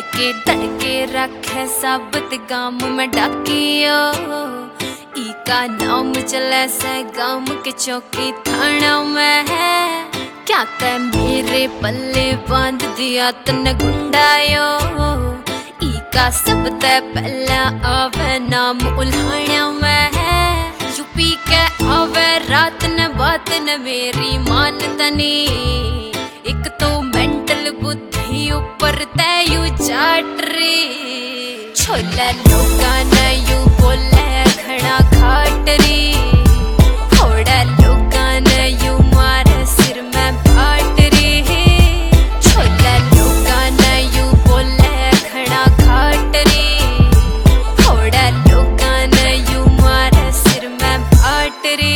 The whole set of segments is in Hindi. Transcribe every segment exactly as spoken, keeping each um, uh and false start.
धड़के धड़के रखे साबत गाम में डाकियो, इका नाम चले से गाम के चौकी थाना में है। क्या ते मेरे पल्ले बांध दिया तन गुंडायो, इका सब ते पहला आवे नाम उल्हाना में है। यूपी के आवे रात न बात न मेरी मानतनी, एक तो मेंटल बुद्धि ऊपर तयू चाट रे। छोला लोगा न यू बोले खड़ा खाट रे, थोड़ा लोगा न यू मारे सिर में भाट रे। छोला लोगा न यू बोले खड़ा खाट रे, थोड़ा लोगा न यू मारे सिर में भाट रे।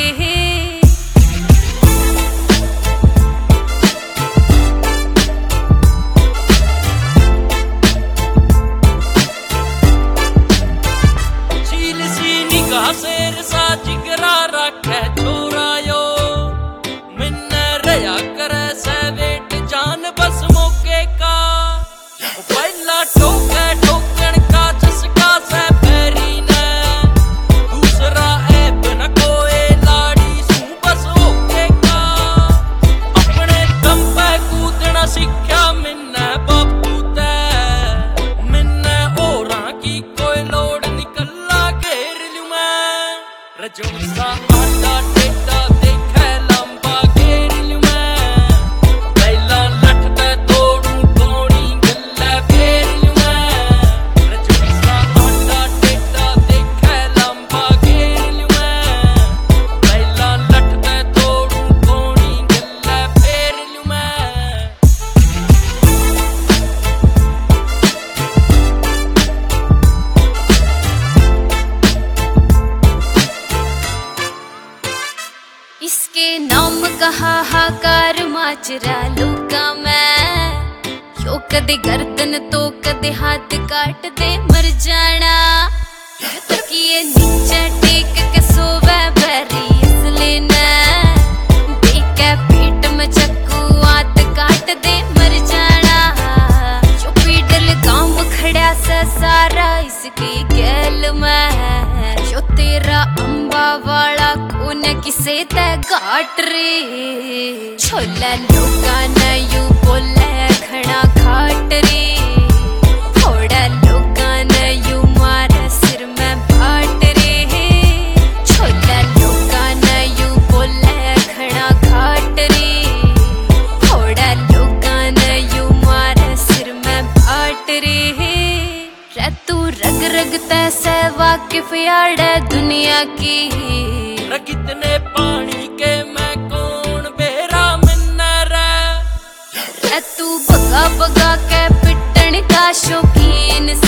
शेर सा जिगरा रखे छोरा यो, मिन्ने रया करे से वेट जान बस मौके का। पहला ठोके ठोकन का चस्का से फेरी ने, दूसरा ऐप न कोई लाड़ी सू बस ओके का। अपने दम पे कूदना सीखा मिन्ने बापू ते, मिन्ने औरा की कोई लोड़ निकला घेर लूं मैं। रजोसा आटा टेटा देखे लंबा घेर लूं मैं, पहला लठते तोड़ू गोनी गल्ला फेर लूं मैं। रजोसा आटा टेटा देखे लंबा घेर लूं मैं, पहला लठते तोड़ू गोनी गल्ला फेर लूं मैं। इसके नाम कहा हाकार माचरा लूका मैं, यो कदे गर्दन तो कदे हाथ काट दे मर जाना। तकिए नीचे टेक के सोवे बैरी इसलिए न, देखे पीठ में चक्कू आत काट दे मर जाना। जो पीडल गांव खड़ा सा सारा इसकी गैल में, जो तेरा अम्बा वाला कोने किसे ते गाट रे। छोला लोगा न यू बोले खड़ा खाट रे, थोड़ा लोगा न यू मारे सिर में भाट रे। छोला लोगा न यू बोले खड़ा खाट रे, थोड़ा लोगा न यू मारे सिर में भाट रे। रे तू रग रग तैसे वाकिफ याड़े दुनिया की, कितने पानी के मैं कौन बेरा मिन्ना रे। तू भगा भगा के पिटन का शौकीन